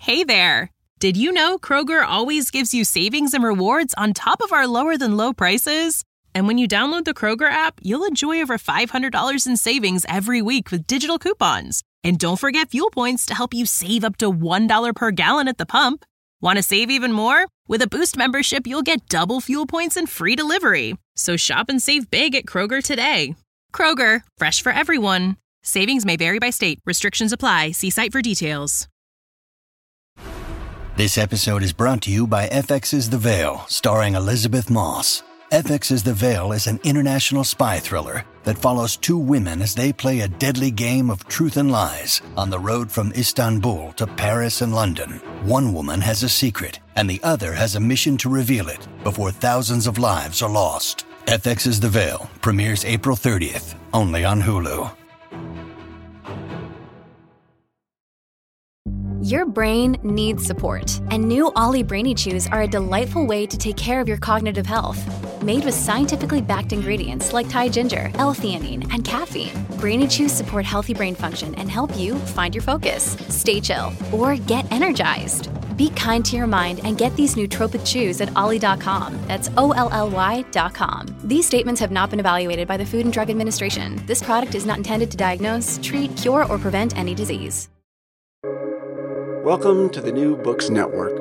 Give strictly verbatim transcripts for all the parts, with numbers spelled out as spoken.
Hey there! Did you know Kroger always gives you savings and rewards on top of our lower than low prices? And when you download the Kroger app, you'll enjoy over five hundred dollars in savings every week with digital coupons. And don't forget fuel points to help you save up to one dollar per gallon at the pump. Want to save even more? With a Boost membership, you'll get double fuel points and free delivery. So shop and save big at Kroger today. Kroger, fresh for everyone. Savings may vary by state. Restrictions apply. See site for details. This episode is brought to you by F X's The Veil, starring Elizabeth Moss. F X's The Veil is an international spy thriller that follows two women as they play a deadly game of truth and lies on the road from Istanbul to Paris and London. One woman has a secret, and the other has a mission to reveal it before thousands of lives are lost. F X's The Veil premieres April thirtieth, only on Hulu. Your brain needs support, and new Ollie Brainy Chews are a delightful way to take care of your cognitive health. Made with scientifically backed ingredients like Thai ginger, L-theanine, and caffeine, Brainy Chews support healthy brain function and help you find your focus, stay chill, or get energized. Be kind to your mind and get these nootropic chews at ollie dot com. That's O L L Y dot com. These statements have not been evaluated by the Food and Drug Administration. This product is not intended to diagnose, treat, cure, or prevent any disease. Welcome to the New Books Network.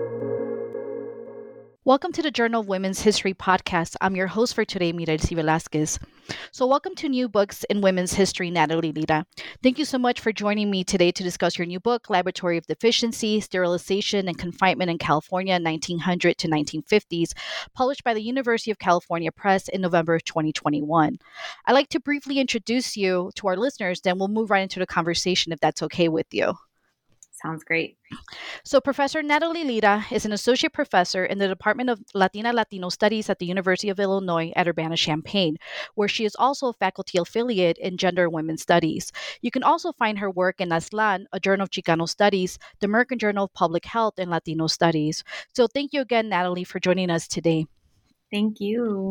Welcome to the Journal of Women's History podcast. I'm your host for today, Mirelsi Velasquez. So welcome to New Books in Women's History, Natalie Lira. Thank you so much for joining me today to discuss your new book, Laboratory of Deficiency, Sterilization and Confinement in California, nineteen hundred to nineteen fifties, published by the University of California Press in November of twenty twenty-one. I'd like to briefly introduce you to our listeners, then we'll move right into the conversation if that's okay with you. Sounds great. So Professor Natalie Lira is an associate professor in the Department of Latina Latino Studies at the University of Illinois at Urbana-Champaign, where she is also a faculty affiliate in Gender and Women's Studies. You can also find her work in ASLAN, a journal of Chicano Studies, the American Journal of Public Health and Latino Studies. So thank you again, Natalie, for joining us today. Thank you.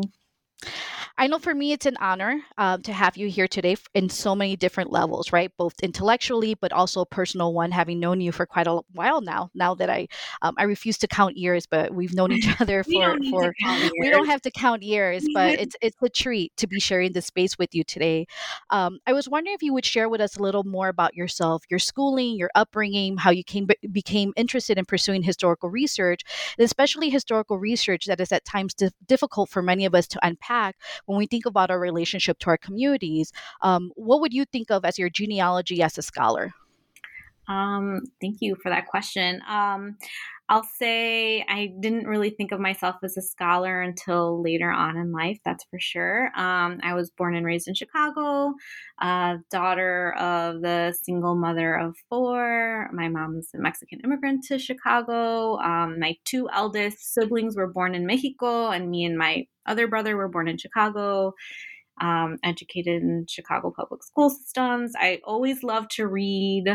I know for me, it's an honor um, to have you here today in so many different levels, right? Both intellectually, but also a personal one, having known you for quite a while now. Now that I, um, I refuse to count years, but we've known each other we for, don't for we don't have to count years, but it's it's a treat to be sharing this space with you today. Um, I was wondering if you would share with us a little more about yourself, your schooling, your upbringing, how you came became interested in pursuing historical research, and especially historical research that is at times dif- difficult for many of us to unpack when we think about our relationship to our communities. Um, what would you think of as your genealogy as a scholar? Um, thank you for that question. Um, I'll say I didn't really think of myself as a scholar until later on in life, that's for sure. Um, I was born and raised in Chicago, uh, daughter of the single mother of four. My mom's a Mexican immigrant to Chicago. Um, my two eldest siblings were born in Mexico, and me and my other brother were born in Chicago. Um, educated in Chicago public school systems. I always loved to read.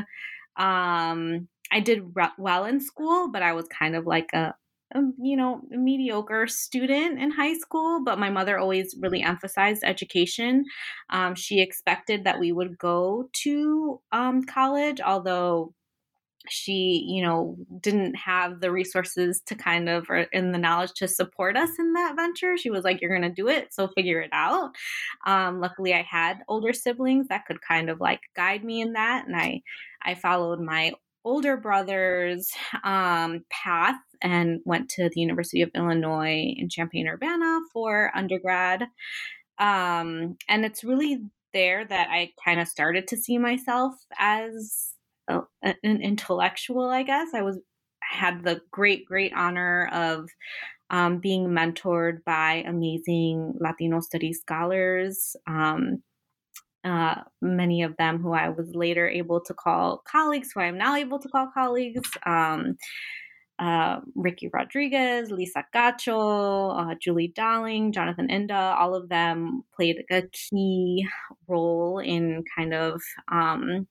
Um, I did re- well in school, but I was kind of like a, a, you know, a mediocre student in high school. But my mother always really emphasized education. Um, she expected that we would go to um, college, although she, you know, didn't have the resources to kind of, or in the knowledge to support us in that venture. She was like, you're going to do it, so figure it out. Um, luckily, I had older siblings that could kind of like guide me in that. And I, I followed my older brother's um, path and went to the University of Illinois in Champaign-Urbana for undergrad. Um, and it's really there that I kind of started to see myself as an intellectual, I guess. I was had the great, great honor of um, being mentored by amazing Latino studies scholars, um, uh, many of them who I was later able to call colleagues, who I am now able to call colleagues. Um, uh, Ricky Rodriguez, Lisa Gacho, uh, Julie Darling, Jonathan Inda, all of them played a key role in kind of um,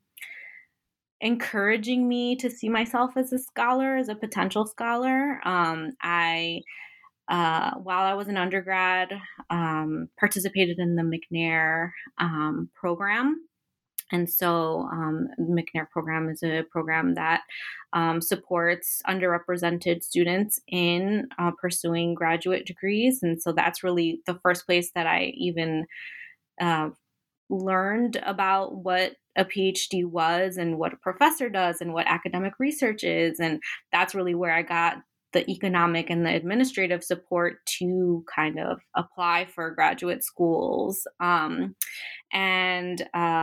encouraging me to see myself as a scholar, as a potential scholar. Um, I, uh, while I was an undergrad, um, participated in the McNair um, program And so um, the McNair program is a program that um, supports underrepresented students in uh, pursuing graduate degrees. And so that's really the first place that I even uh, learned about what a PhD was and what a professor does and what academic research is. And that's really where I got the economic and the administrative support to kind of apply for graduate schools. Um, and uh,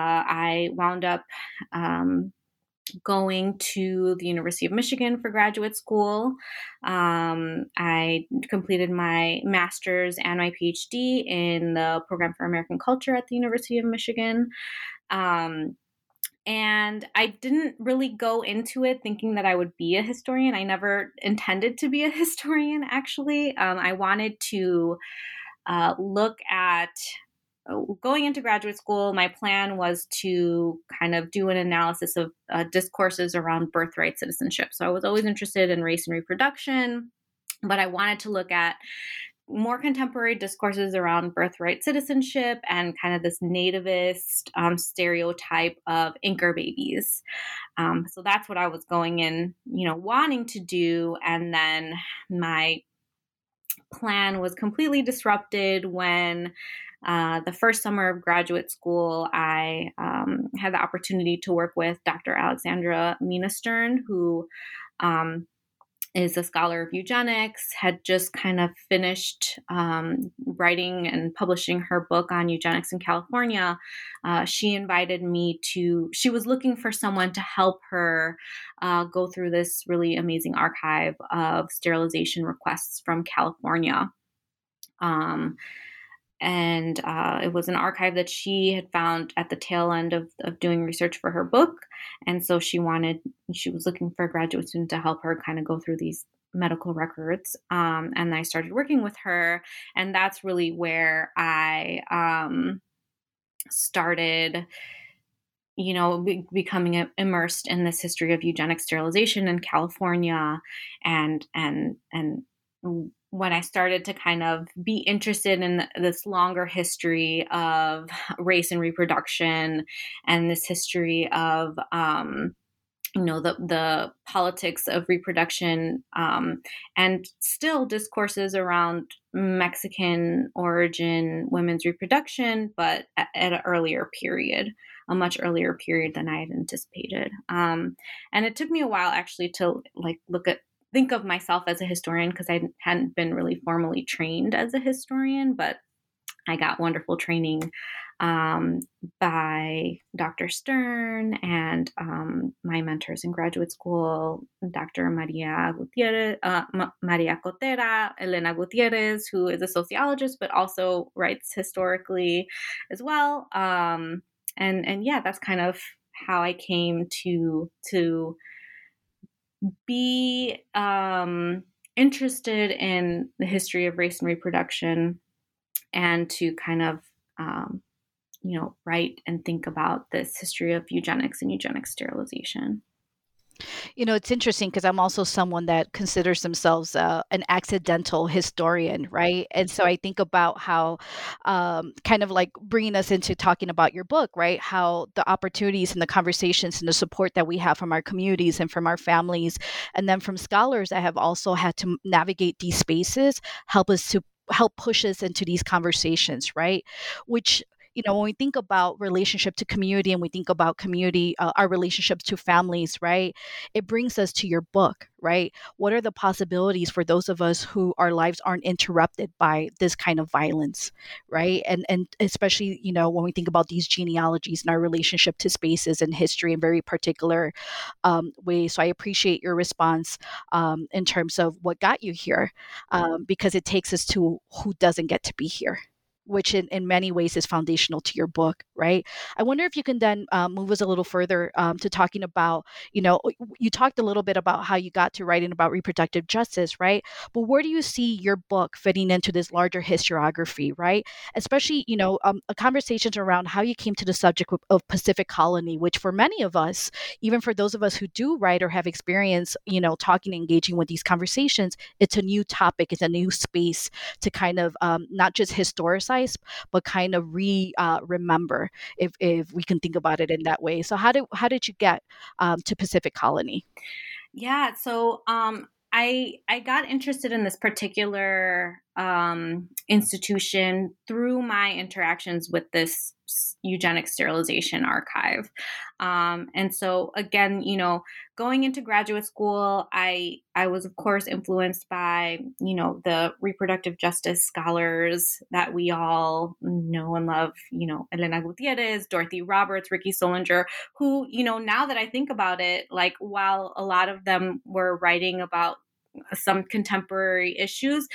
I wound up um, going to the University of Michigan for graduate school. Um, I completed my master's and my PhD in the program for American culture at the University of Michigan. Um, And I didn't really go into it thinking that I would be a historian. I never intended to be a historian, actually. Um, I wanted to uh, look at going into graduate school. My plan was to kind of do an analysis of uh, discourses around birthright citizenship. So I was always interested in race and reproduction, but I wanted to look at more contemporary discourses around birthright citizenship and kind of this nativist um, stereotype of anchor babies. Um, so that's what I was going in, you know, wanting to do. And then my plan was completely disrupted when uh, the first summer of graduate school, I um, had the opportunity to work with Doctor Alexandra Mina Stern, who um, is a scholar of eugenics, had just kind of finished um, writing and publishing her book on eugenics in California. Uh, she invited me to, she was looking for someone to help her uh, go through this really amazing archive of sterilization requests from California. Um, And uh, it was an archive that she had found at the tail end of, of doing research for her book. And so she wanted, she was looking for a graduate student to help her kind of go through these medical records. Um, and I started working with her. And that's really where I um, started, you know, be- becoming immersed in this history of eugenic sterilization in California. And, and, and, when I started to kind of be interested in this longer history of race and reproduction and this history of, um, you know, the, the politics of reproduction um, and still discourses around Mexican origin women's reproduction, but at, at an earlier period, a much earlier period than I had anticipated. Um, and it took me a while actually to like look at think of myself as a historian because I hadn't been really formally trained as a historian, but I got wonderful training um, by Doctor Stern and um, my mentors in graduate school, Doctor Maria Gutierrez, uh, M- Maria Cotera, Elena Gutierrez, who is a sociologist, but also writes historically as well. Um, and, and yeah, that's kind of how I came to, to be um, interested in the history of race and reproduction and to kind of, um, you know, write and think about this history of eugenics and eugenic sterilization. You know, it's interesting because I'm also someone that considers themselves uh, an accidental historian, right? And so I think about how, um, kind of like bringing us into talking about your book, right? How the opportunities and the conversations and the support that we have from our communities and from our families, and then from scholars that have also had to navigate these spaces, help us to help push us into these conversations, right? Which you know, when we think about relationship to community and we think about community, uh, our relationships to families, right? It brings us to your book, right? What are the possibilities for those of us who our lives aren't interrupted by this kind of violence, right? And and especially, you know, when we think about these genealogies and our relationship to spaces and history in very particular um, ways. So I appreciate your response um, in terms of what got you here, um, because it takes us to who doesn't get to be here, which in, in many ways is foundational to your book, right? I wonder if you can then um, move us a little further um, to talking about, you know, you talked a little bit about how you got to writing about reproductive justice, right? But where do you see your book fitting into this larger historiography, right? Especially, you know, um, conversations around how you came to the subject of, of Pacific colony, which for many of us, even for those of us who do write or have experience, you know, talking and engaging with these conversations, it's a new topic, it's a new space to kind of um, not just historicize, romanticize, but kind of re uh, remember, if if we can think about it in that way. So how did how did you get um, to Pacific Colony? Yeah, so um, I I got interested in this particular um, institution through my interactions with this eugenic sterilization archive. Um, and so again, you know, going into graduate school, I I was of course influenced by, you know, the reproductive justice scholars that we all know and love, you know, Elena Gutierrez, Dorothy Roberts, Ricky Solinger, who, you know, now that I think about it, like while a lot of them were writing about some contemporary issues,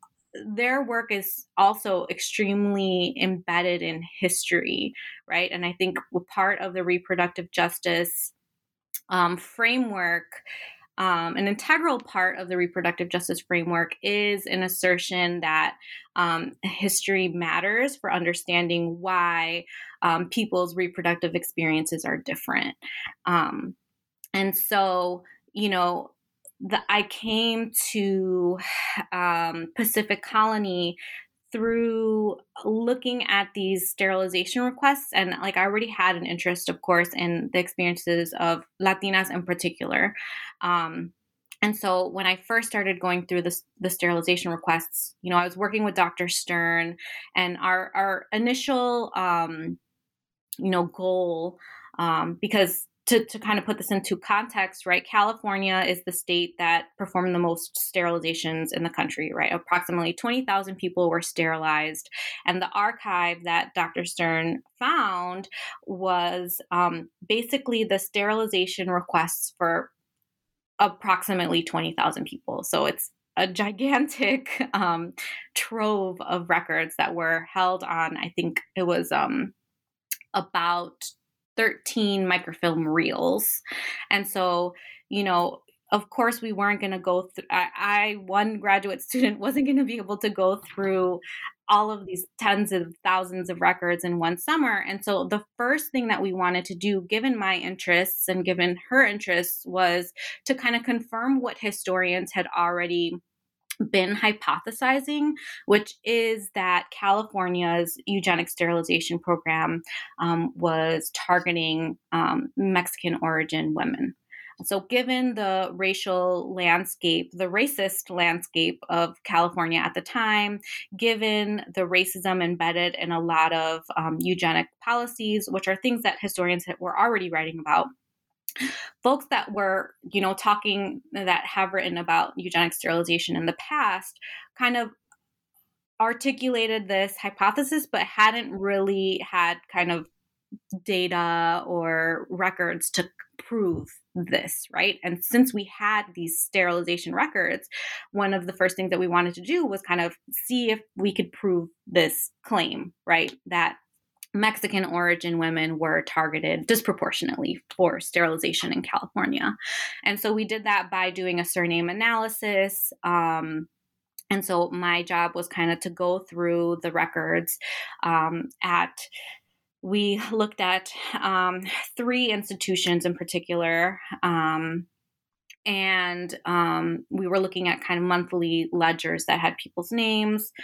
their work is also extremely embedded in history, right? And I think part of the reproductive justice um, framework, um, an integral part of the reproductive justice framework is an assertion that um, history matters for understanding why um, people's reproductive experiences are different. Um, and so, you know, The, I came to um, Pacific Colony through looking at these sterilization requests. And like I already had an interest, of course, in the experiences of Latinas in particular. Um, and so when I first started going through this, the sterilization requests, you know, I was working with Doctor Stern, and our, our initial, um, you know, goal, um, because To, to kind of put this into context, right? California is the state that performed the most sterilizations in the country, right? Approximately twenty thousand people were sterilized. And the archive that Doctor Stern found was um, basically the sterilization requests for approximately twenty thousand people. So it's a gigantic um, trove of records that were held on, I think it was um, about thirteen microfilm reels. And so, you know, of course, we weren't going to go through, I, I, one graduate student, wasn't going to be able to go through all of these tens of thousands of records in one summer. And so the first thing that we wanted to do, given my interests and given her interests, was to kind of confirm what historians had already been hypothesizing, which is that California's eugenic sterilization program um, was targeting um, Mexican origin women. So given the racial landscape, the racist landscape of California at the time, given the racism embedded in a lot of um, eugenic policies, which are things that historians were already writing about, folks that were, you know, talking, that have written about eugenic sterilization in the past kind of articulated this hypothesis, but hadn't really had kind of data or records to prove this, right? And since we had these sterilization records, one of the first things that we wanted to do was kind of see if we could prove this claim, right? That Mexican origin women were targeted disproportionately for sterilization in California. And so we did that by doing a surname analysis. Um, and so my job was kind of to go through the records um, at, we looked at um, three institutions in particular. Um, and um, we were looking at kind of monthly ledgers that had people's names.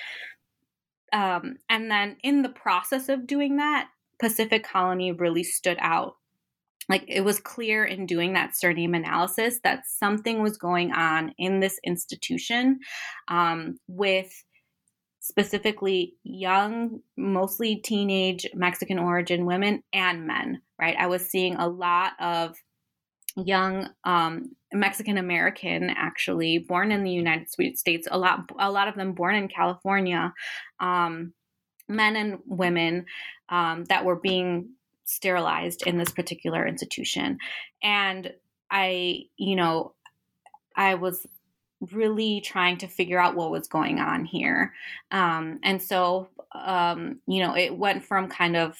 Um, and then in the process of doing that, Pacific Colony really stood out. Like it was clear in doing that surname analysis that something was going on in this institution um, with specifically young, mostly teenage Mexican origin women and men, right? I was seeing a lot of young um, Mexican American, actually born in the United States, a lot, a lot of them born in California, um, men and women um, that were being sterilized in this particular institution. And I, you know, I was really trying to figure out what was going on here. Um, and so, um, you know, it went from kind of,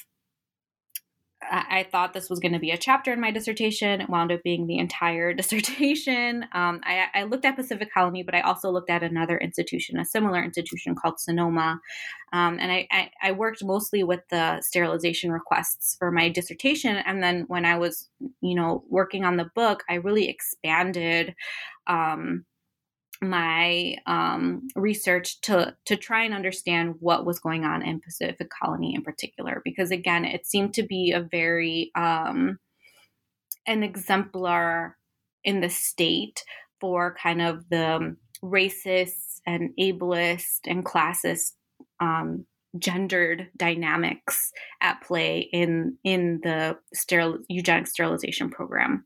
I thought this was going to be a chapter in my dissertation. It wound up being the entire dissertation. Um, I, I looked at Pacific Colony, but I also looked at another institution, a similar institution called Sonoma. Um, and I, I, I worked mostly with the sterilization requests for my dissertation. And then when I was, you know, working on the book, I really expanded um, my um, research to to try and understand what was going on in Pacific Colony in particular, because again, it seemed to be a very um, an exemplar in the state for kind of the racist and ableist and classist um, gendered dynamics at play in in the sterile, eugenic sterilization program.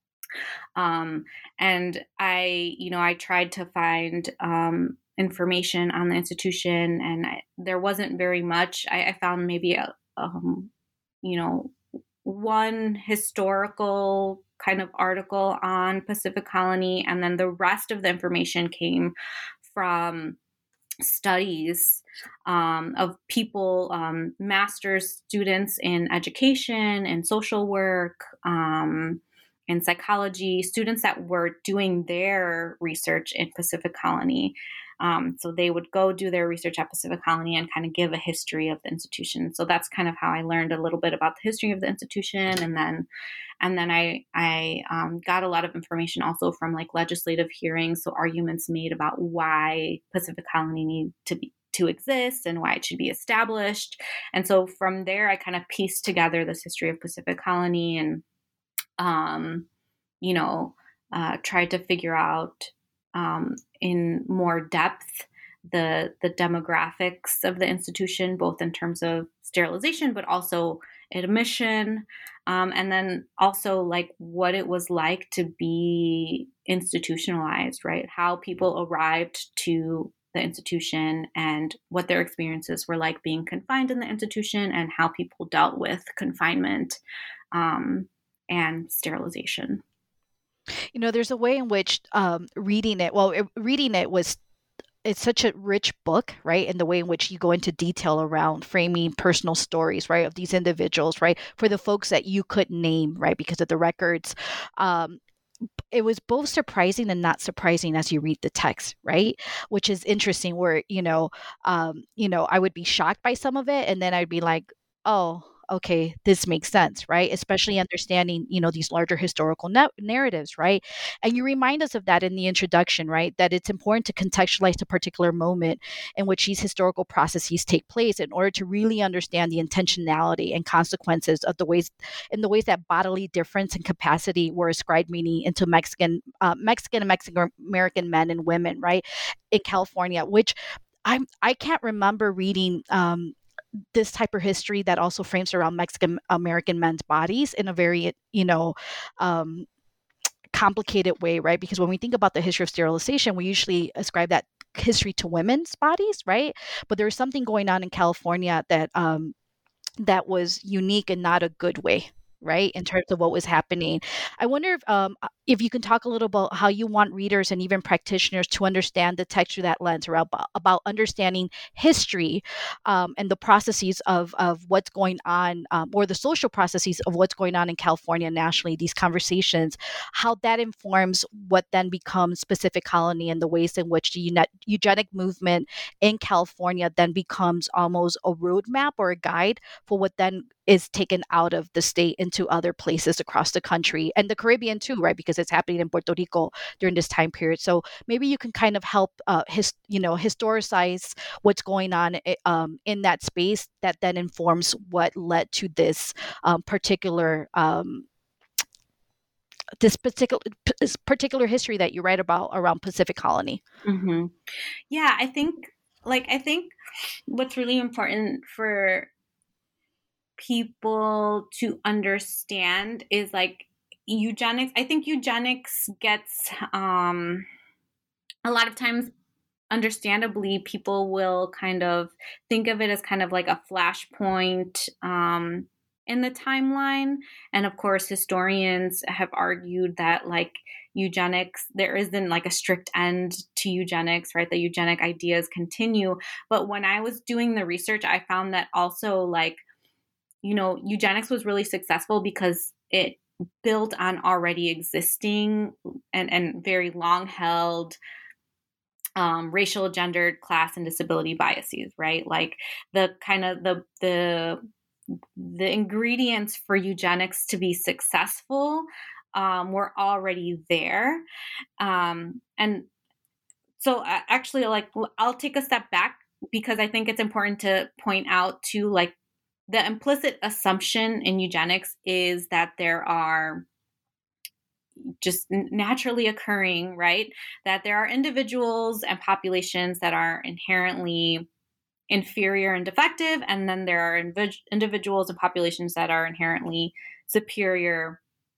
Um, and I, you know, I tried to find um, information on the institution, and I, there wasn't very much. I, I found maybe a, um, you know, one historical kind of article on Pacific Colony, and then the rest of the information came from studies um, of people, um, master's students in education and social work, um, and psychology, students that were doing their research in Pacific Colony. Um, so they would go do their research at Pacific Colony and kind of give a history of the institution. So that's kind of how I learned a little bit about the history of the institution. And then, and then I, I um, got a lot of information also from like legislative hearings. So arguments made about why Pacific Colony need to be, to exist and why it should be established. And so from there, I kind of pieced together this history of Pacific Colony and, um, you know, uh, tried to figure out um, in more depth the the demographics of the institution, both in terms of sterilization, but also admission, um, and then also like what it was like to be institutionalized, right? How people arrived to the institution and what their experiences were like being confined in the institution, and how people dealt with confinement um, and sterilization. You know, there's a way in which um, reading it, well, it, reading it was, it's such a rich book, right? In the way in which you go into detail around framing personal stories, right, of these individuals, right, for the folks that you couldn't name, right, because of the records. Um, it was both surprising and not surprising as you read the text, right? Which is interesting where, you know, um, you know, I would be shocked by some of it, and then I'd be like, oh, okay, this makes sense, right? Especially understanding, you know, these larger historical na- narratives, right? And you remind us of that in the introduction, right? That it's important to contextualize a particular moment in which these historical processes take place in order to really understand the intentionality and consequences of the ways, in the ways that bodily difference and capacity were ascribed meaning into Mexican, uh, Mexican and Mexican American men and women, right, in California, which I'm I can't remember reading. Um, this type of history that also frames around Mexican American men's bodies in a very, you know, um, complicated way, right? Because when we think about the history of sterilization, we usually ascribe that history to women's bodies, right? But there was something going on in California that um, that was unique and not a good way, right? In terms of what was happening. I wonder if um, if you can talk a little about how you want readers and even practitioners to understand the text through that lens, or about, about understanding history um, and the processes of, of what's going on, um, or the social processes of what's going on in California nationally, these conversations, how that informs what then becomes Pacific Colony, and the ways in which the eugenic movement in California then becomes almost a roadmap or a guide for what then is taken out of the state into other places across the country and the Caribbean too, right? Because it's happening in Puerto Rico during this time period. So maybe you can kind of help, uh, his, you know, historicize what's going on um, in that space that then informs what led to this um, particular um, this particular this particular history that you write about around Pacific Colony. Mm-hmm. Yeah, I think like I think what's really important for people to understand is like eugenics. I think eugenics gets um, a lot of times, understandably, people will kind of think of it as kind of like a flashpoint um, in the timeline. And of course, historians have argued that like eugenics, there isn't like a strict end to eugenics, right? The eugenic ideas continue. But when I was doing the research, I found that also like, you know, eugenics was really successful because it built on already existing and, and very long held um, racial, gendered, class, and disability biases, right? Like the kind of the, the, the ingredients for eugenics to be successful um, were already there. Um, and so uh, actually, like, I'll take a step back because I think it's important to point out to like the implicit assumption in eugenics is that there are just naturally occurring, right? That there are individuals and populations that are inherently inferior and defective, and then there are inv- individuals and populations that are inherently superior.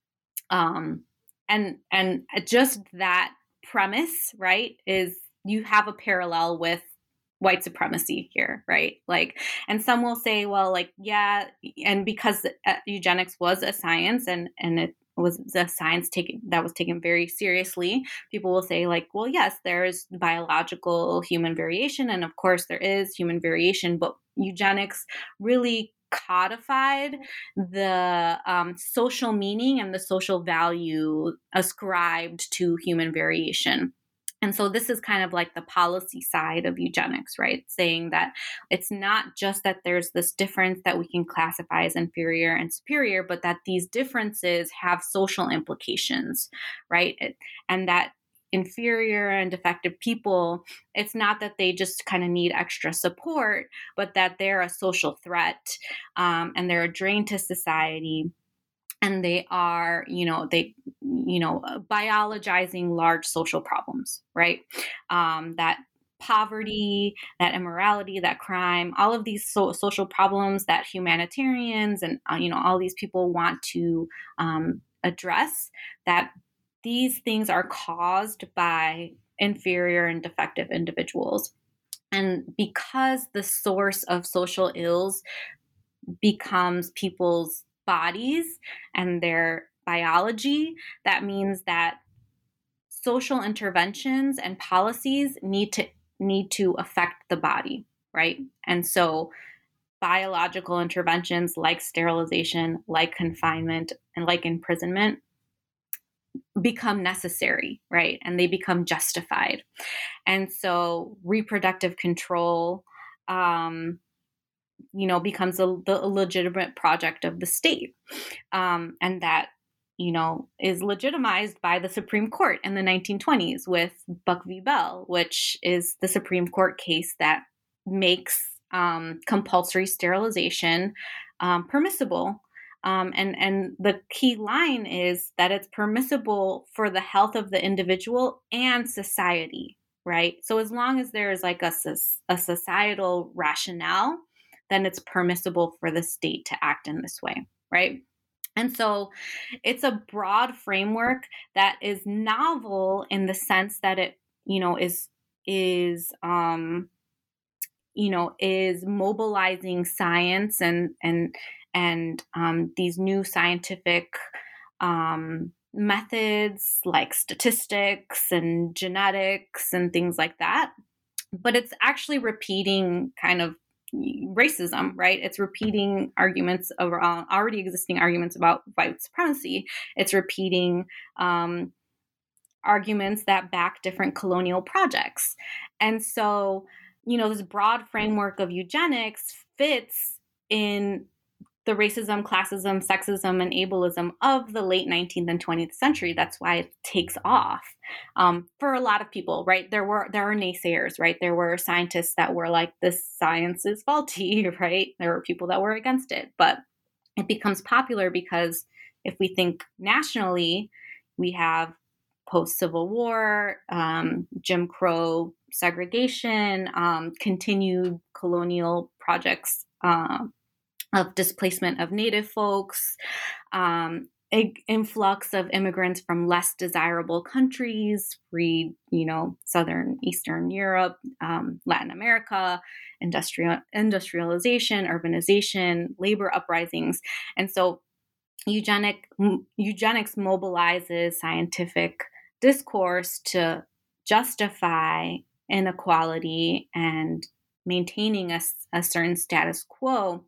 Um, and and just that premise, right, is you have a parallel with white supremacy here, right? Like, and some will say, well, like, yeah, and because eugenics was a science and and it was a science taken that was taken very seriously, people will say like, well, yes, there is biological human variation, and of course there is human variation, but eugenics really codified the um, social meaning and the social value ascribed to human variation. And so this is kind of like the policy side of eugenics, right? Saying that it's not just that there's this difference that we can classify as inferior and superior, but that these differences have social implications, right? And that inferior and defective people, it's not that they just kind of need extra support, but that they're a social threat, um, and they're a drain to society. And they are, you know, they, you know, biologizing large social problems, right? Um, that poverty, that immorality, that crime, all of these so- social problems that humanitarians and, uh, you know, all these people want to um, address, that these things are caused by inferior and defective individuals. And because the source of social ills becomes people's bodies and their biology, that means that social interventions and policies need to need to affect the body, right? And so biological interventions like sterilization, like confinement, and like imprisonment become necessary, right? And they become justified. And so reproductive control um, you know, becomes a, the, a legitimate project of the state. Um, and that, you know, is legitimized by the Supreme Court in the nineteen twenties with Buck v. Bell, which is the Supreme Court case that makes um, compulsory sterilization um, permissible. Um, and, and the key line is that it's permissible for the health of the individual and society, right? So as long as there is like a, a societal rationale, then it's permissible for the state to act in this way, right? And so it's a broad framework that is novel in the sense that it, you know, is, is, um, you know, is mobilizing science and, and, and um, these new scientific um, methods like statistics and genetics and things like that. But it's actually repeating kind of racism, right? It's repeating arguments around already existing arguments about white supremacy. It's repeating um, arguments that back different colonial projects. And so, you know, this broad framework of eugenics fits in the racism, classism, sexism, and ableism of the late nineteenth and twentieth century. That's why it takes off um, for a lot of people, right? There were there are naysayers, right? There were scientists that were like, this science is faulty, right? There were people that were against it, but it becomes popular because if we think nationally, we have post-Civil War, um, Jim Crow segregation, um, continued colonial projects, uh, of displacement of Native folks, um, influx of immigrants from less desirable countries, read, you know, Southern, Eastern Europe, um, Latin America, industrial industrialization, urbanization, labor uprisings. And so eugenic, eugenics mobilizes scientific discourse to justify inequality and maintaining a, a certain status quo.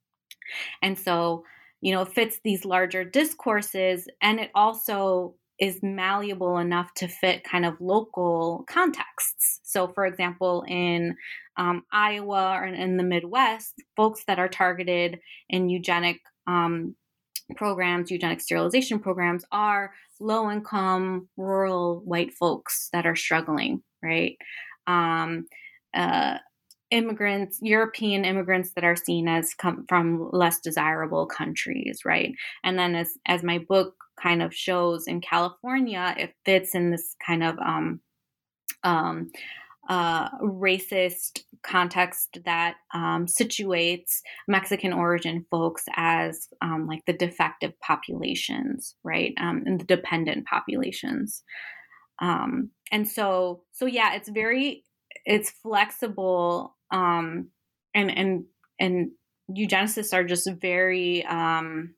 And so, you know, it fits these larger discourses, and it also is malleable enough to fit kind of local contexts. So, for example, in um, Iowa or in the Midwest, folks that are targeted in eugenic um, programs, eugenic sterilization programs, are low-income, rural white folks that are struggling, right? Um, uh, immigrants, European immigrants that are seen as come from less desirable countries, right? And then as, as my book kind of shows, in California, it fits in this kind of um, um, uh, racist context that um, situates Mexican origin folks as um, like the defective populations, right? Um, and the dependent populations. Um, and so, so yeah, it's very, it's flexible. Um, and, and, and eugenicists are just very um,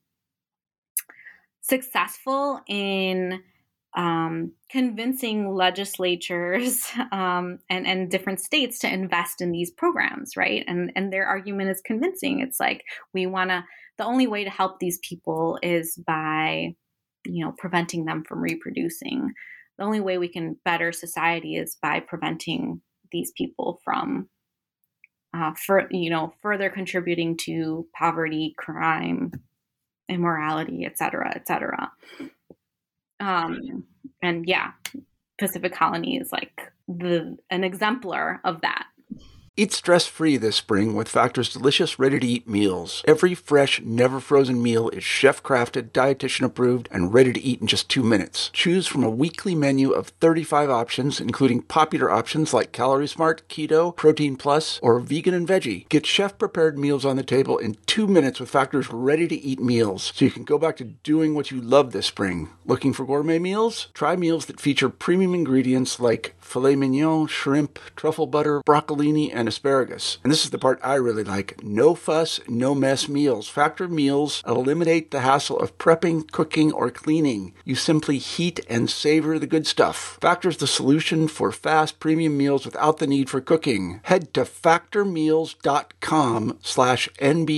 successful in Um, convincing legislatures um, and, and different states to invest in these programs, right? And and their argument is convincing. It's like, we want to, the only way to help these people is by, you know, preventing them from reproducing. The only way we can better society is by preventing these people from, uh, for, you know, further contributing to poverty, crime, immorality, et cetera, et cetera. Um, and yeah, Pacific Colony is like the an exemplar of that. Eat stress-free this spring with Factor's delicious, ready-to-eat meals. Every fresh, never-frozen meal is chef-crafted, dietitian-approved, and ready to eat in just two minutes. Choose from a weekly menu of thirty-five options, including popular options like Calorie Smart, Keto, Protein Plus, or Vegan and Veggie. Get chef-prepared meals on the table in two minutes with Factor's ready-to-eat meals, so you can go back to doing what you love this spring. Looking for gourmet meals? Try meals that feature premium ingredients like filet mignon, shrimp, truffle butter, broccolini, and asparagus. And this is the part I really like. No fuss, no mess meals. Factor meals eliminate the hassle of prepping, cooking, or cleaning. You simply heat and savor the good stuff. Factor's the solution for fast premium meals without the need for cooking. Head to factormeals.com slash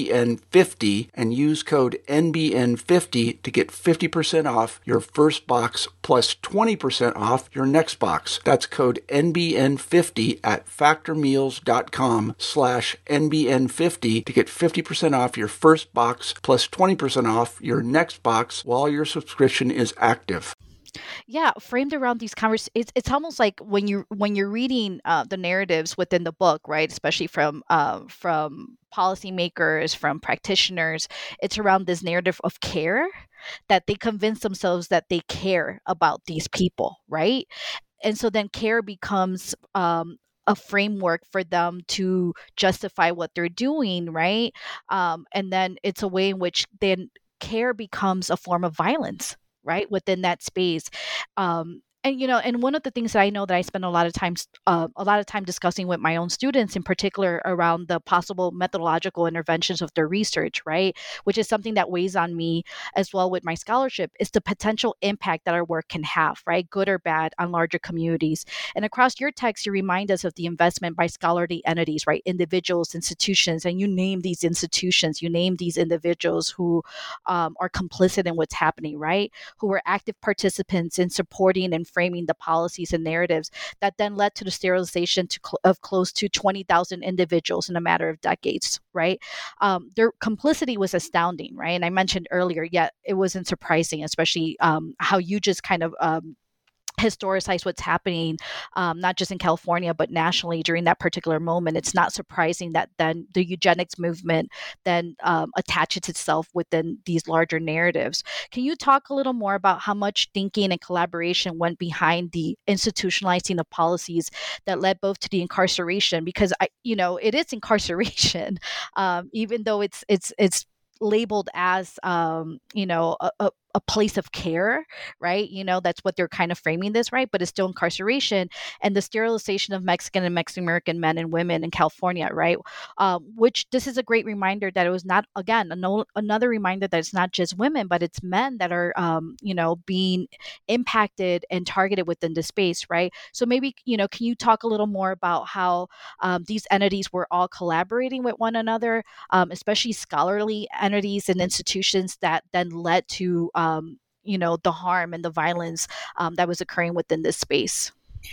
NBN50 and use code N B N fifty to get fifty percent off your first box plus twenty percent off your next box. That's code N B N fifty at factormeals.com slash N B N fifty to get fifty percent off your first box plus twenty percent off your next box while your subscription is active. Yeah, framed around these conversations, it's, it's almost like when you when you're reading uh, the narratives within the book, right? Especially from uh, from policymakers, from practitioners, it's around this narrative of care, that they convince themselves that they care about these people, right? And so then care becomes um, a framework for them to justify what they're doing, right? Um, and then it's a way in which then care becomes a form of violence, right, within that space. Um, and you know, and one of the things that I know that I spend a lot of times, uh, a lot of time discussing with my own students, in particular around the possible methodological interventions of their research, right, which is something that weighs on me as well with my scholarship, is the potential impact that our work can have, right, good or bad, on larger communities. And across your text, you remind us of the investment by scholarly entities, right, individuals, institutions, and you name these institutions, you name these individuals who um, are complicit in what's happening, right, who were active participants in supporting and framing the policies and narratives that then led to the sterilization to cl- of close to twenty thousand individuals in a matter of decades, right? Um, their complicity was astounding, right? And I mentioned earlier, yet it wasn't surprising, especially um, how you just kind of um, historicize what's happening, um, not just in California, but nationally during that particular moment. It's not surprising that then the eugenics movement then um, attaches itself within these larger narratives. Can you talk a little more about how much thinking and collaboration went behind the institutionalizing of policies that led both to the incarceration? Because I, you know, it is incarceration, um, even though it's it's it's labeled as um, you know a, a a place of care, right? You know, that's what they're kind of framing this, right? But it's still incarceration and the sterilization of Mexican and Mexican American men and women in California, right? Um, which this is a great reminder that it was not, again, ano- another reminder that it's not just women, but it's men that are, um, you know, being impacted and targeted within the space, right? So maybe, you know, can you talk a little more about how um, these entities were all collaborating with one another, um, especially scholarly entities and institutions that then led to Um, you know, the harm and the violence um, that was occurring within this space.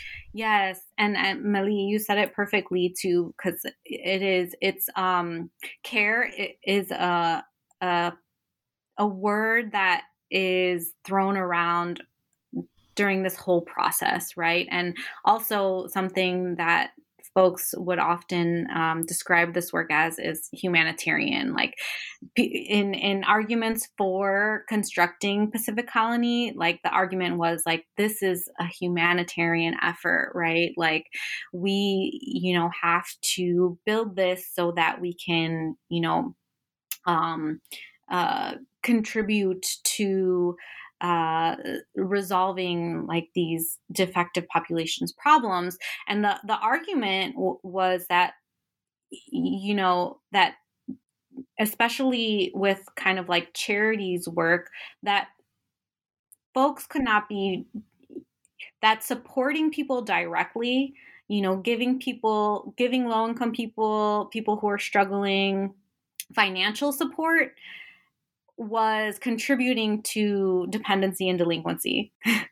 Yes, and, and Mali, you said it perfectly too, because it is. It's um, care is a, a a word that is thrown around during this whole process, right? And also something that folks would often um, describe this work as is humanitarian. Like in in arguments for constructing Pacific Colony, like the argument was like, this is a humanitarian effort, right? Like we, you know, have to build this so that we can, you know, um, uh, contribute to uh, resolving like these defective populations problems. And the, the argument w- was that, you know, that especially with kind of like charities work, that folks could not be, that supporting people directly, you know, giving people, giving low income people, people who are struggling, financial support was contributing to dependency and delinquency.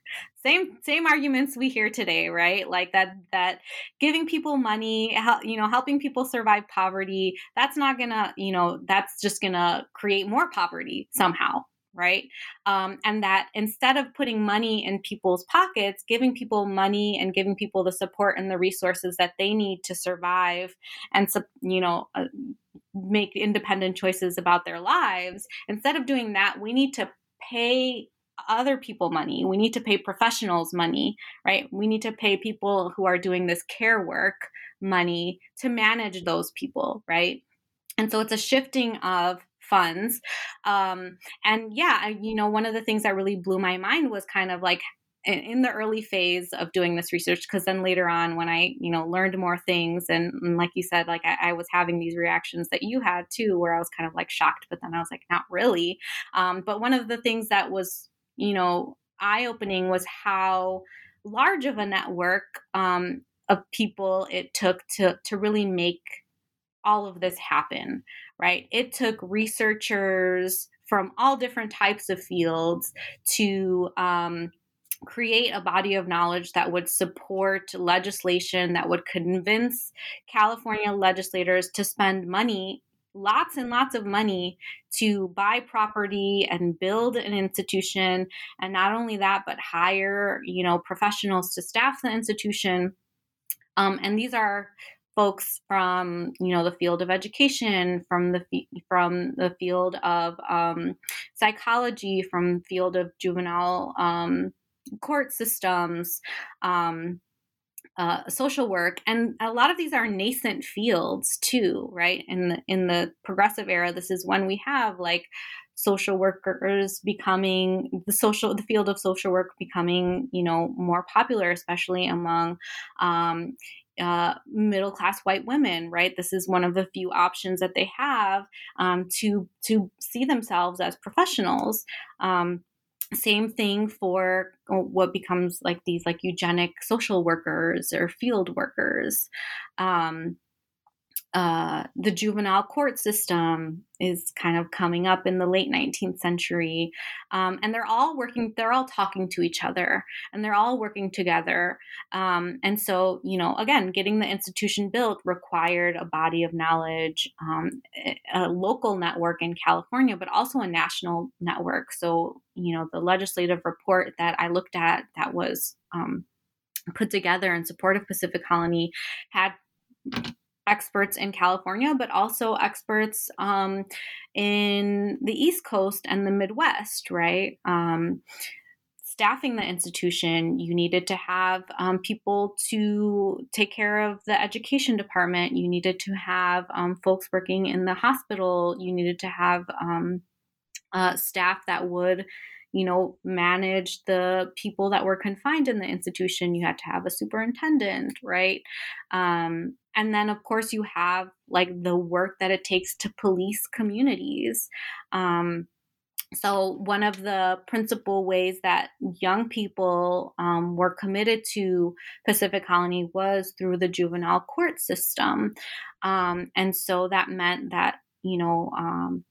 same same arguments we hear today, right? Like that that giving people money, you know, helping people survive poverty, that's not gonna, you know, that's just gonna create more poverty somehow, right? Um, and that instead of putting money in people's pockets, giving people money and giving people the support and the resources that they need to survive and, you know, uh, make independent choices about their lives. Instead of doing that, we need to pay other people money. We need to pay professionals money, right? We need to pay people who are doing this care work money to manage those people, right? And so it's a shifting of funds. Um, and yeah, you know, one of the things that really blew my mind was kind of like in the early phase of doing this research, because then later on when I, you know, learned more things and, and like you said, like I, I was having these reactions that you had too, where I was kind of like shocked, but then I was like, not really. Um, but one of the things that was, you know, eye-opening was how large of a network um, of people it took to to really make all of this happen, right? It took researchers from all different types of fields to um, create a body of knowledge that would support legislation that would convince California legislators to spend money, lots and lots of money, to buy property and build an institution. And not only that, but hire, you know, professionals to staff the institution. Um, and these are folks from, you know, the field of education, from the from the field of um, psychology, from field of juvenile um, court systems, um, uh, social work, and a lot of these are nascent fields too, right? In the in the progressive era, this is when we have like social workers becoming the social the field of social work becoming, you know, more popular, especially among um, uh, middle-class white women, right? This is one of the few options that they have um, to to see themselves as professionals. Um, Same thing for what becomes like these like eugenic social workers or field workers. Um, uh, the juvenile court system is kind of coming up in the late nineteenth century. Um, and they're all working, they're all talking to each other and they're all working together. Um, and so, you know, again, getting the institution built required a body of knowledge, um, a local network in California, but also a national network. So, you know, the legislative report that I looked at that was um, put together in support of Pacific Colony had experts in California, but also experts um, in the East Coast and the Midwest, right? Um, staffing the institution, you needed to have um, people to take care of the education department. You needed to have um, folks working in the hospital. You needed to have um, uh, staff that would, you know, manage the people that were confined in the institution. You had to have a superintendent, right? Um, and then, of course, you have like the work that it takes to police communities. Um, so one of the principal ways that young people um, were committed to Pacific Colony was through the juvenile court system. Um, and so that meant that, you know, um,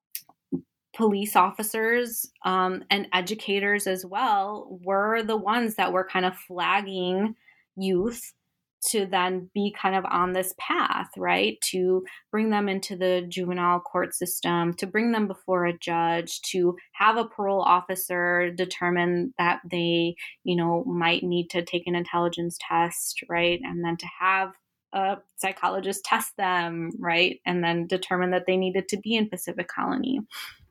police officers um, and educators as well were the ones that were kind of flagging youth to then be kind of on this path, right? To bring them into the juvenile court system, to bring them before a judge, to have a parole officer determine that they, you know, might need to take an intelligence test, right? And then to have a psychologist test them, right? And then determine that they needed to be in Pacific Colony.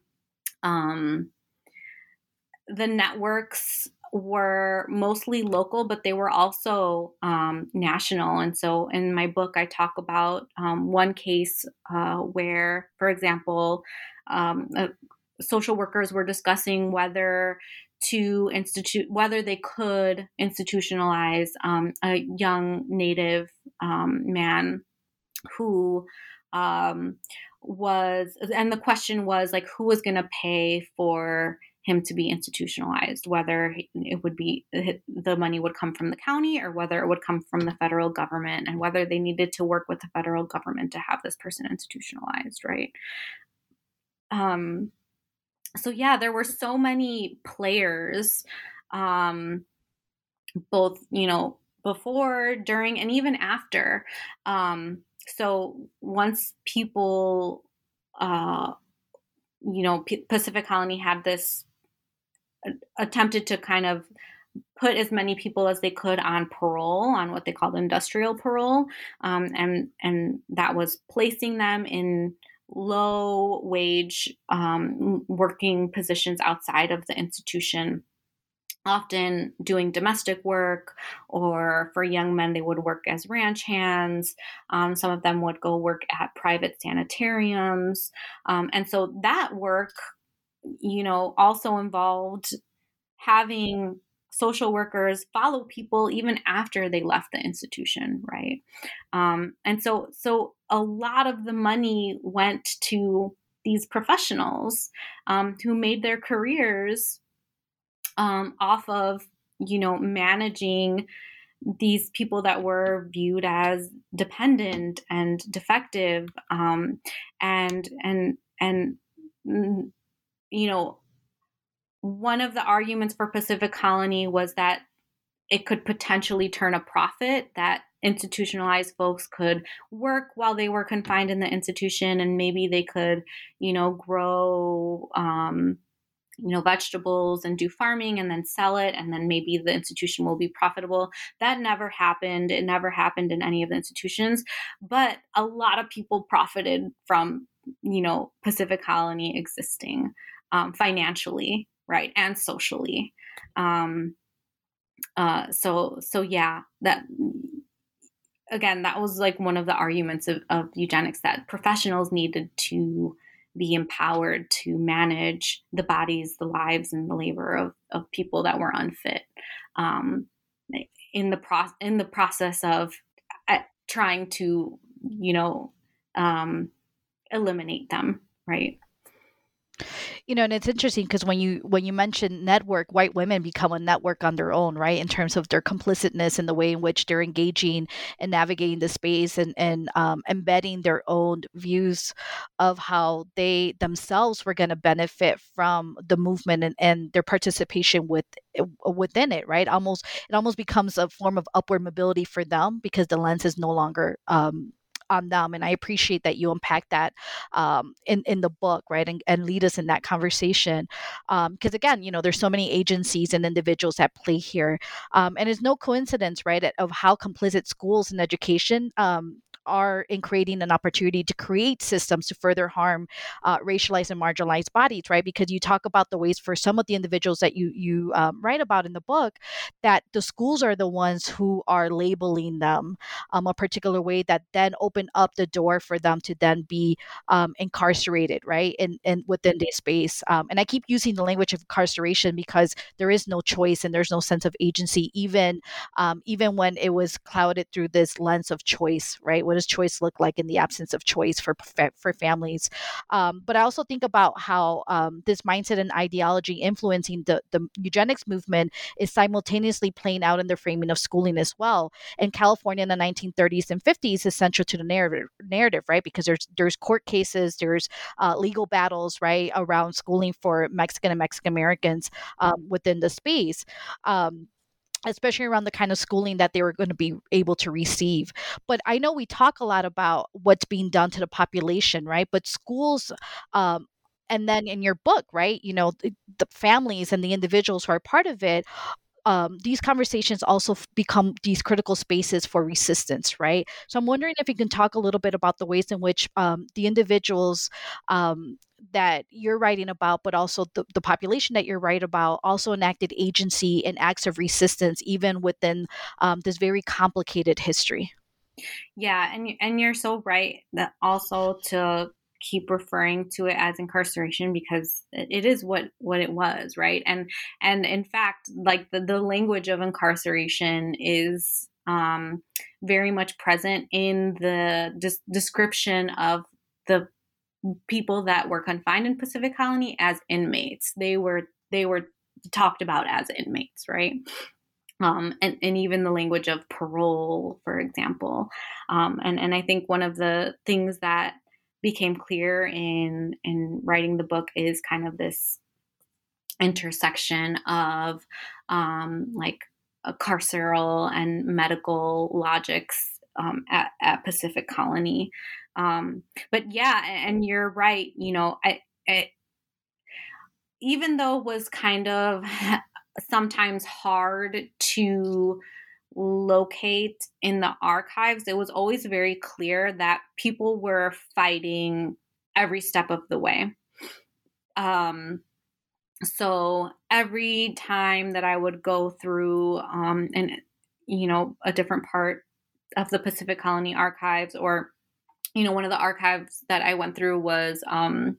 Um, the networks were mostly local, but they were also um, national. And so in my book, I talk about um, one case uh, where, for example, um, uh, social workers were discussing whether to institute, whether they could institutionalize um, a young Native um, man who um, was, and the question was like, who was going to pay for him to be institutionalized, whether it would be the money would come from the county or whether it would come from the federal government, and whether they needed to work with the federal government to have this person institutionalized, right? Um, so yeah, there were so many players, um, both, you know, before, during, and even after. Um, so once people, uh, you know, P- Pacific Colony had this, uh, attempted to kind of put as many people as they could on parole, on what they called industrial parole. Um, and, and that was placing them in low wage um, working positions outside of the institution, often doing domestic work, or for young men, they would work as ranch hands. Um, some of them would go work at private sanitariums. Um, and so that work, you know, also involved having social workers follow people even after they left the institution, right? Um, and so, so a lot of the money went to these professionals um, who made their careers um, off of, you know, managing these people that were viewed as dependent and defective, um, and and and you know. One of the arguments for Pacific Colony was that it could potentially turn a profit, that institutionalized folks could work while they were confined in the institution, and maybe they could, you know, grow, um, you know, vegetables and do farming and then sell it, and then maybe the institution will be profitable. That never happened. It never happened in any of the institutions, but a lot of people profited from, you know, Pacific Colony existing um, financially. Right. And socially. Um, uh, so, so yeah, that, again, that was like one of the arguments of, of eugenics, that professionals needed to be empowered to manage the bodies, the lives, and the labor of, of people that were unfit, um, in the pro- in the process of uh, trying to, you know, um, eliminate them. Right. You know, and it's interesting because when you when you mention network, white women become a network on their own, right? In terms of their complicitness in the way in which they're engaging and navigating the space, and and um, embedding their own views of how they themselves were going to benefit from the movement, and, and their participation with within it, right? Almost it almost becomes a form of upward mobility for them because the lens is no longer um, on them. And I appreciate that you unpack that um, in, in the book, right? And, and lead us in that conversation. Because um, again, you know, there's so many agencies and individuals at play here. Um, and it's no coincidence, right, of how complicit schools and education um, are in creating an opportunity to create systems to further harm uh, racialized and marginalized bodies, right? Because you talk about the ways for some of the individuals that you you um, write about in the book, that the schools are the ones who are labeling them um, a particular way that then open up the door for them to then be um, incarcerated, right? And and within this space. Um, and I keep using the language of incarceration because there is no choice and there's no sense of agency, even um, even when it was clouded through this lens of choice, right? What does choice look like in the absence of choice for for families? Um, but I also think about how um, this mindset and ideology influencing the, the eugenics movement is simultaneously playing out in the framing of schooling as well. And California in the nineteen thirties and fifties is central to the narrative, narrative, right? Because there's there's court cases, there's uh, legal battles, right, around schooling for Mexican and Mexican Americans um, within the space. Um, especially around the kind of schooling that they were going to be able to receive. But I know we talk a lot about what's being done to the population, right? But schools, um, and then in your book, right, you know, the, the families and the individuals who are part of it, um, these conversations also f- become these critical spaces for resistance, right? So I'm wondering if you can talk a little bit about the ways in which um, the individuals um, that you're writing about, but also the, the population that you're writing about, also enacted agency and acts of resistance, even within um, this very complicated history. Yeah, and you- and you're so right that also to keep referring to it as incarceration, because it it is what what it was, right? And and in fact, like the, the language of incarceration is um, very much present in the des- description of the people that were confined in Pacific Colony as inmates. They were they were talked about as inmates, right? Um, and, and even the language of parole, for example. Um, and, and I think one of the things that became clear in in writing the book is kind of this intersection of um, like a carceral and medical logics um, at, at Pacific Colony. Um, but yeah, and you're right. You know, I, I even though it was kind of sometimes hard to locate in the archives, it was always very clear that people were fighting every step of the way. Um, so every time that I would go through um, and you know a different part of the Pacific Colony archives, or you know one of the archives that I went through was um,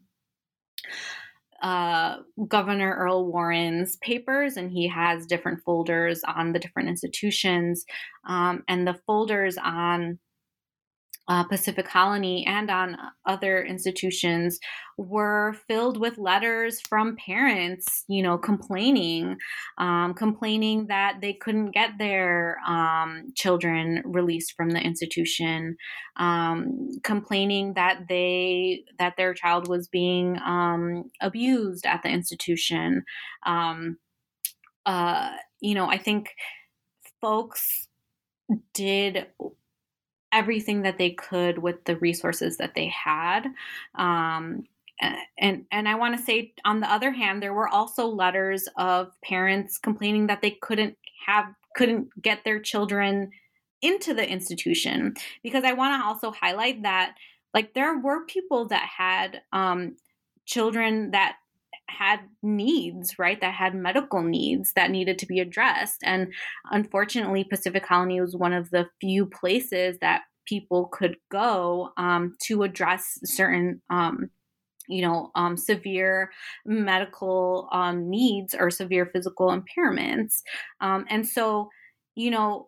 uh, Governor Earl Warren's papers, and he has different folders on the different institutions, um, and the folders on uh, Pacific Colony and on other institutions were filled with letters from parents, you know, complaining, um, complaining that they couldn't get their um, children released from the institution, um, complaining that they that their child was being um, abused at the institution. Um, uh, you know, I think folks did everything that they could with the resources that they had. Um, and and I want to say, on the other hand, there were also letters of parents complaining that they couldn't have couldn't get their children into the institution, because I want to also highlight that like there were people that had um, children that had needs, right? That had medical needs that needed to be addressed. And unfortunately, Pacific Colony was one of the few places that people could go um, to address certain, um, you know, um, severe medical um, needs or severe physical impairments. Um, and so, you know,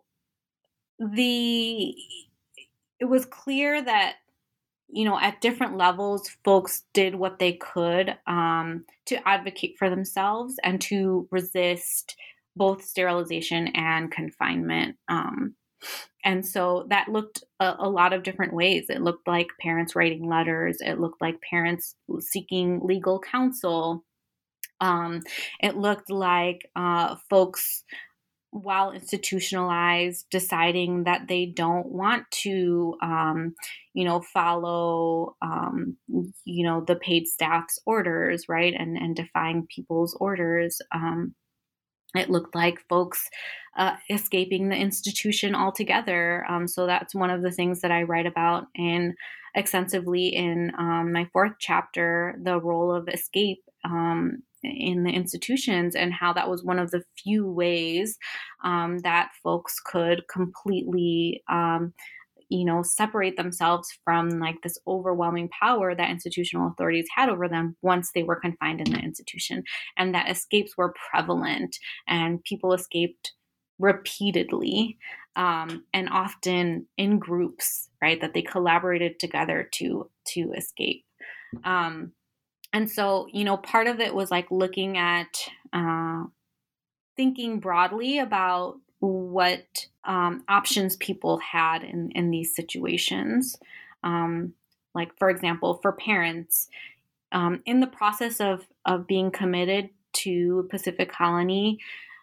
the it was clear that you know, at different levels, folks did what they could um, to advocate for themselves and to resist both sterilization and confinement. Um, and so that looked a, a lot of different ways. It looked like parents writing letters. It looked like parents seeking legal counsel. Um, it looked like uh, folks, while institutionalized, deciding that they don't want to, um, you know, follow, um, you know, the paid staff's orders, right, and and defying people's orders. Um, it looked like folks uh, escaping the institution altogether. Um, so that's one of the things that I write about in extensively in um, my fourth chapter, the role of escape um, in the institutions, and how that was one of the few ways um, that folks could completely um, you know, separate themselves from like this overwhelming power that institutional authorities had over them once they were confined in the institution. And that escapes were prevalent, and people escaped repeatedly um, and often in groups, right? That they collaborated together to to escape. Um, and so, you know, part of it was like looking at uh, thinking broadly about what um, options people had in, in these situations. Um, like, for example, for parents, um, in the process of, of being committed to Pacific Colony,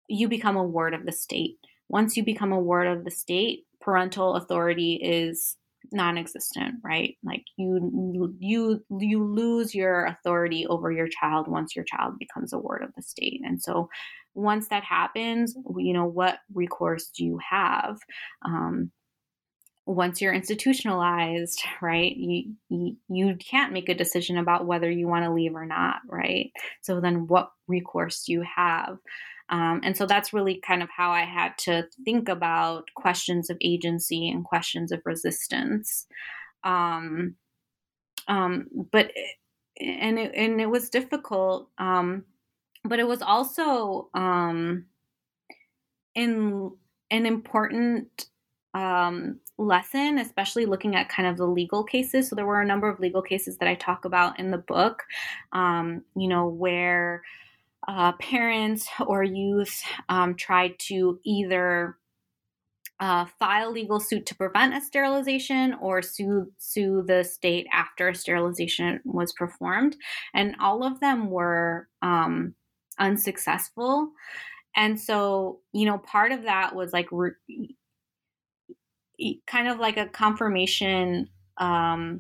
you become a ward of the state. Once you become a ward of the state, parental authority is non-existent, right? Like you you you lose your authority over your child once your child becomes a ward of the state. And so once that happens, you know, what recourse do you have? Um, once you're institutionalized, right, you, you you can't make a decision about whether you want to leave or not, right? So then what recourse do you have? Um, and so that's really kind of how I had to think about questions of agency and questions of resistance. Um, um, but and it, and it was difficult, um, but it was also um, in an important um, lesson, especially looking at kind of the legal cases. So there were a number of legal cases that I talk about in the book, um, you know, where uh, parents or youth um, tried to either uh, file legal suit to prevent a sterilization or sue sue the state after a sterilization was performed, and all of them were um, unsuccessful. And so, you know, part of that was like re- kind of like a confirmation um,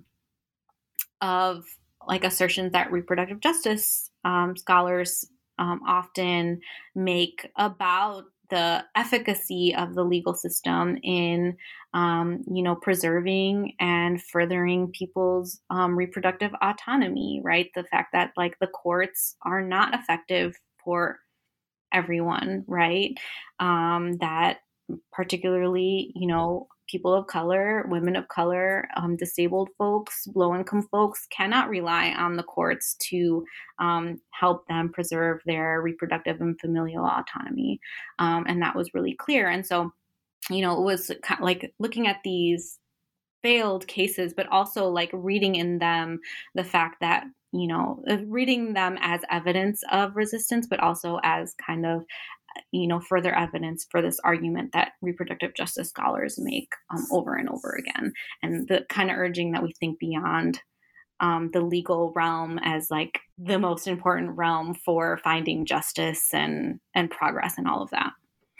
of like assertions that reproductive justice um, scholars um, often make about the efficacy of the legal system in, um, you know, preserving and furthering people's um, reproductive autonomy, right? The fact that like the courts are not effective for everyone, right? Um, that particularly, you know, people of color, women of color, um, disabled folks, low-income folks cannot rely on the courts to um, help them preserve their reproductive and familial autonomy. Um, and that was really clear. And so, you know, it was kind of like looking at these failed cases, but also like reading in them the fact that, you know, reading them as evidence of resistance, but also as kind of, you know, further evidence for this argument that reproductive justice scholars make um, over and over again. And the kind of urging that we think beyond um, the legal realm as like the most important realm for finding justice and, and progress and all of that.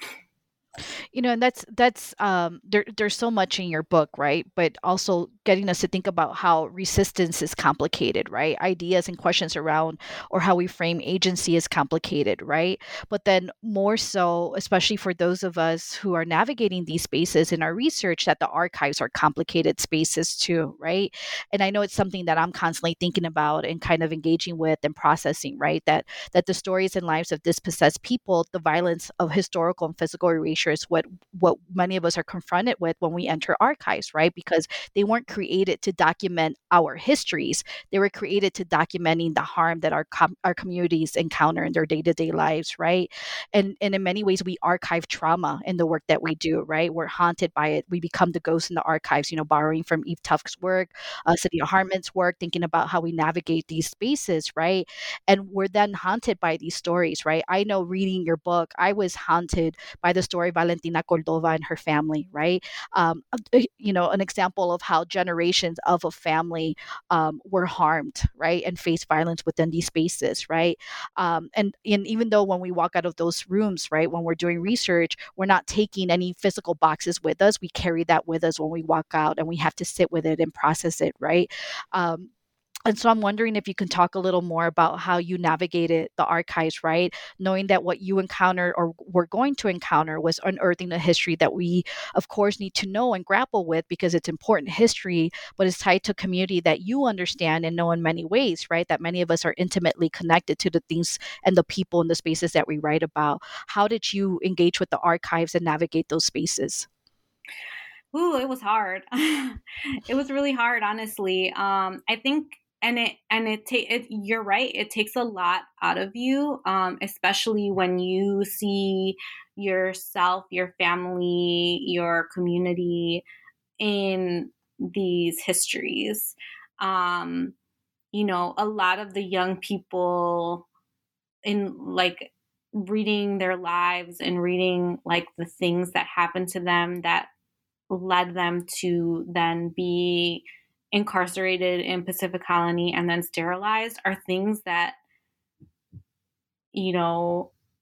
You know, and that's that's um there there's so much in your book, right? But also getting us to think about how resistance is complicated, right? Ideas and questions around or how we frame agency is complicated, right? But then more so, especially for those of us who are navigating these spaces in our research, that the archives are complicated spaces too, right? And I know it's something that I'm constantly thinking about and kind of engaging with and processing, right? That that the stories and lives of dispossessed people, the violence of historical and physical erasure is what what many of us are confronted with when we enter archives, right? Because they weren't created to document our histories; they were created to documenting the harm that our com- our communities encounter in their day to day lives, right? And and in many ways, we archive trauma in the work that we do, right? We're haunted by it. We become the ghosts in the archives, you know, borrowing from Eve Tufts' work, uh, Saidiya Hartman's work, thinking about how we navigate these spaces, right? And we're then haunted by these stories, right? I know reading your book, I was haunted by the story of Valentina Cordova and her family, right? Um, you know, an example of how generations of a family um, were harmed, right, and faced violence within these spaces, right? Um, and, and even though when we walk out of those rooms, right, when we're doing research, we're not taking any physical boxes with us. We carry that with us when we walk out, and we have to sit with it and process it, right? Um, and so I'm wondering if you can talk a little more about how you navigated the archives, right? Knowing that what you encountered or were going to encounter was unearthing a history that we, of course, need to know and grapple with because it's important history, but it's tied to community that you understand and know in many ways, right? That many of us are intimately connected to the things and the people and the spaces that we write about. How did you engage with the archives and navigate those spaces? Ooh, it was hard. It was really hard, honestly. Um, I think and it and it, ta- it you're right, it takes a lot out of you, um, especially when you see yourself, your family, your community in these histories. Um, you know, a lot of the young people in like reading their lives and reading like the things that happened to them that led them to then be incarcerated in Pacific Colony and then sterilized are things that, you know,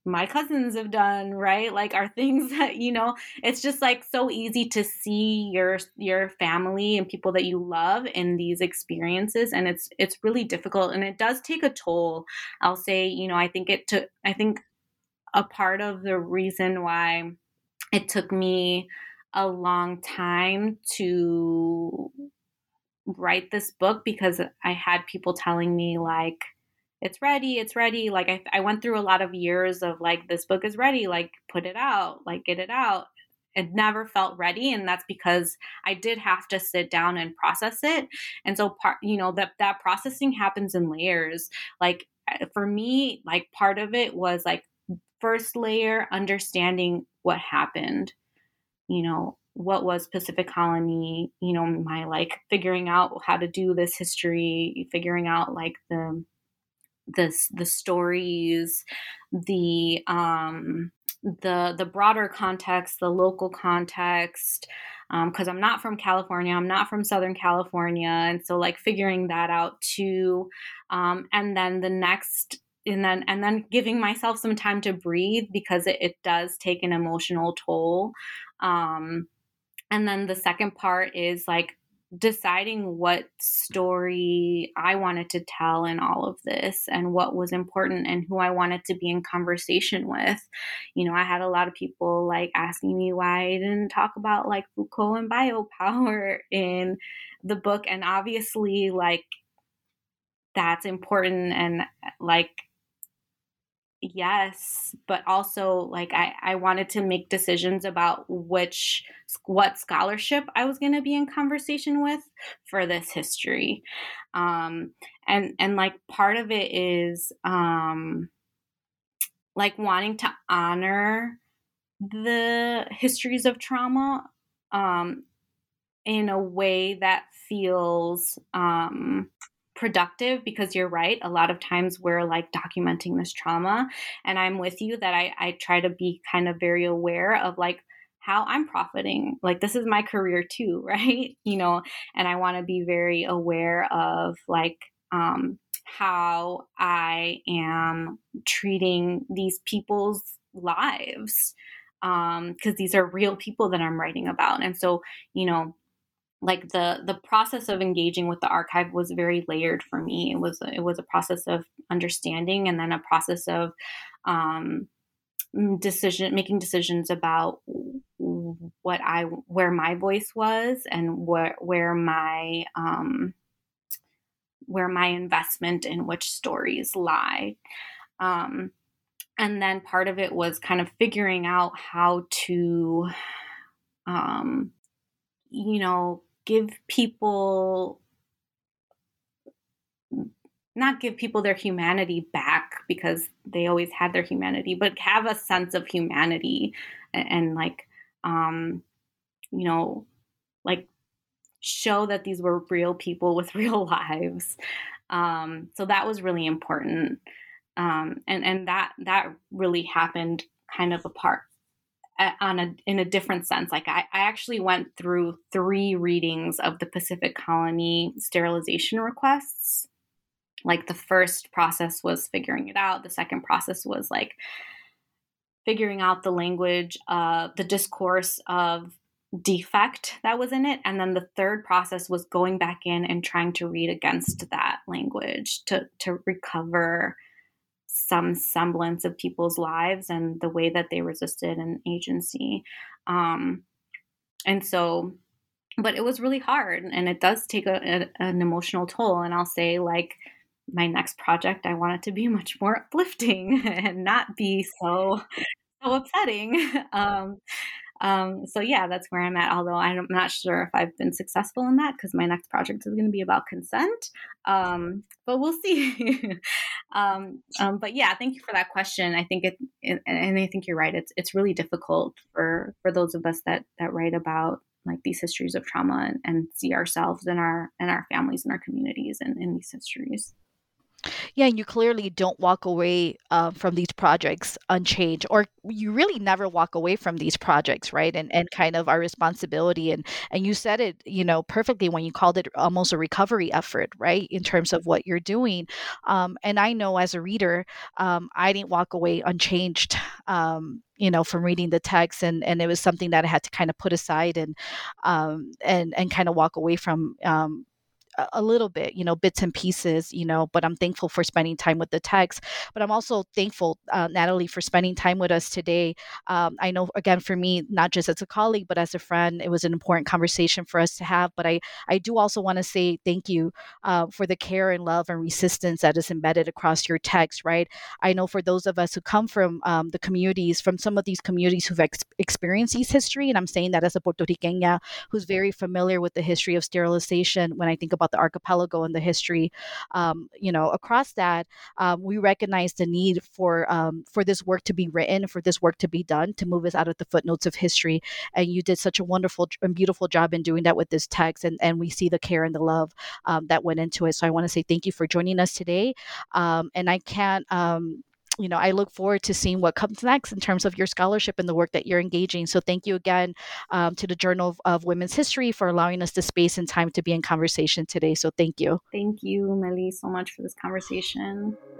my cousins have done, right? Like are things that, you know, it's just like so easy to see your your family and people that you love in these experiences. And it's it's really difficult, and it does take a toll. I'll say, you know, I think it took I think a part of the reason why it took me a long time to write this book, because I had people telling me like, it's ready, it's ready. Like I, I went through a lot of years of like, this book is ready, like put it out, like get it out. It never felt ready. And that's because I did have to sit down and process it. And so part, you know, that, that processing happens in layers. Like for me, like part of it was like first layer, understanding what happened, you know, what was Pacific Colony, you know, my like figuring out how to do this history, figuring out like the, this the stories, the um the the broader context, the local context, because um, I'm not from California, I'm not from Southern California, and so like figuring that out too, um, and then the next and then and then giving myself some time to breathe, because it, it does take an emotional toll, um, and then the second part is like deciding what story I wanted to tell in all of this, and what was important, and who I wanted to be in conversation with. You know, I had a lot of people like asking me why I didn't talk about like Foucault and biopower in the book. And obviously like that's important, and like, yes, but also like I, I wanted to make decisions about which, what scholarship I was going to be in conversation with for this history. Um, and, and like part of it is um, like wanting to honor the histories of trauma um, in a way that feels um, productive, because you're right. A lot of times we're like documenting this trauma, and I'm with you that I, I try to be kind of very aware of like how I'm profiting. Like this is my career too, right? You know, and I want to be very aware of like um, how I am treating these people's lives, um, because these are real people that I'm writing about. And so, you know, like the the process of engaging with the archive was very layered for me. It was it was a process of understanding, and then a process of um, decision making decisions about what I where my voice was, and where where my um, where my investment in which stories lie. Um, and then part of it was kind of figuring out how to, um, you know, give people, not give people their humanity back, because they always had their humanity, but have a sense of humanity, and, and like, um, you know, like show that these were real people with real lives. Um, so that was really important. Um, and, and that, that really happened kind of apart on a, in a different sense. Like I, I actually went through three readings of the Pacific Colony sterilization requests. Like the first process was figuring it out. The second process was like figuring out the language, uh, the discourse of defect that was in it. And then the third process was going back in and trying to read against that language to, to recover some semblance of people's lives and the way that they resisted an agency. Um, and so, but it was really hard, and it does take a, a, an emotional toll. And I'll say like my next project, I want it to be much more uplifting and not be so, so upsetting. Um, Um, so yeah, that's where I'm at. Although I'm not sure if I've been successful in that, because my next project is going to be about consent. Um, but we'll see. um, um, but yeah, thank you for that question. I think it, it, and I think you're right. It's it's really difficult for for those of us that that write about like these histories of trauma, and, and see ourselves and our and our families and our communities in, in these histories. Yeah, and you clearly don't walk away uh, from these projects unchanged, or you really never walk away from these projects, right? And and kind of our responsibility, and and you said it, you know, perfectly when you called it almost a recovery effort, right? In terms of what you're doing, um, and I know as a reader, um, I didn't walk away unchanged. Um, you know, from reading the text, and and it was something that I had to kind of put aside and um, and and kind of walk away from. Um, a a little bit, you know, bits and pieces, you know, but I'm thankful for spending time with the text. But I'm also thankful, uh, Natalie, for spending time with us today. Um, I know, again, for me, not just as a colleague, but as a friend, it was an important conversation for us to have. But I, I do also want to say thank you uh, for the care and love and resistance that is embedded across your text, right? I know for those of us who come from um, the communities, from some of these communities who've ex- experienced these history, and I'm saying that as a Puerto Riqueña who's very familiar with the history of sterilization, when I think about the archipelago and the history, um, you know, across that, um, we recognize the need for um, for this work to be written, for this work to be done, to move us out of the footnotes of history. And you did such a wonderful and beautiful job in doing that with this text, and and we see the care and the love um, that went into it. So I want to say thank you for joining us today, um, and I can't. Um, you know, I look forward to seeing what comes next in terms of your scholarship and the work that you're engaging. So thank you again um, to the Journal of, of Women's History for allowing us the space and time to be in conversation today. So thank you. Thank you, Melly, so much for this conversation.